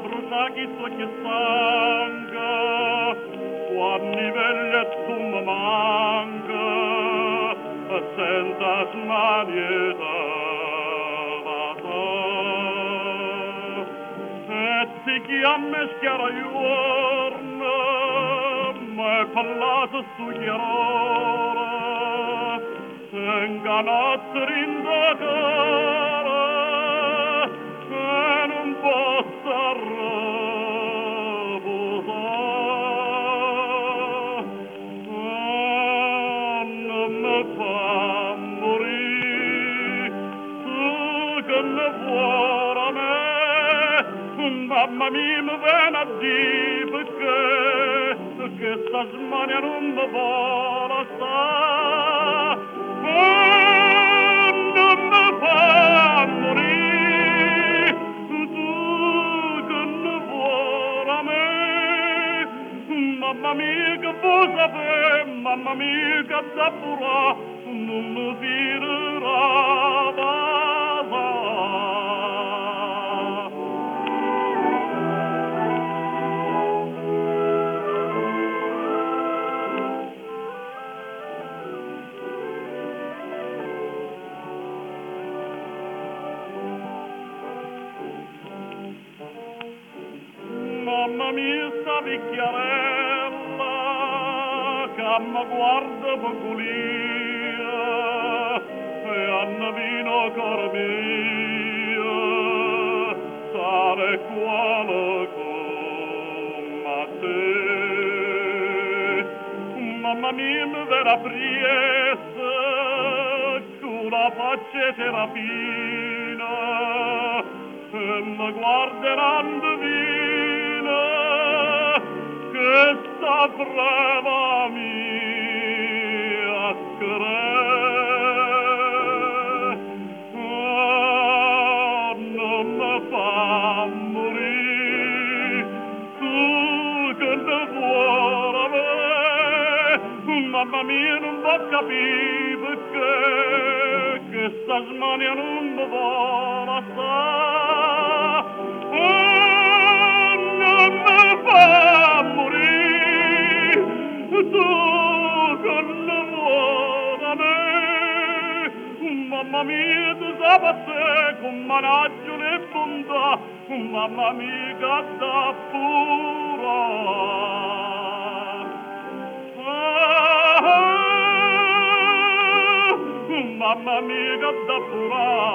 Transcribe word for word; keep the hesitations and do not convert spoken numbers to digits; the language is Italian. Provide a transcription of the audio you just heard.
brucia chissà che sangue, quando velle tu mi manca, senza smanietà. E si chiama schiara giorno, ma è parlato su chiarora, senza notte in da cara, e non posso riposare. E non mi fa morire, tu che ne vuoi a me, mamma mia mi viene a dire perché, perché sta smania non mi vuole stare. Oh, non mi fa morire, tu che ne vuoi a me, mamma mia che vuoi sapere, mamma mia che da pura non mi tirerà da mamma mia sta vecchiarella che mi guarda peculia e hanno vino cor mia stare quale come te. Mamma mia mi verrà priesa con la faccia serafina e mi guarderanno divina che sta brava mia cre. Ah, non mi fa morire, tu che ne vuoi a me, mamma mia non può capire perché che sta smania non mi vuole stare. Oh, non mi fa morire, tu che ne vuoi a me, mamma mia tu sapete con managgio le bontà, mamma mia che da pura. Mamma mia che da pura.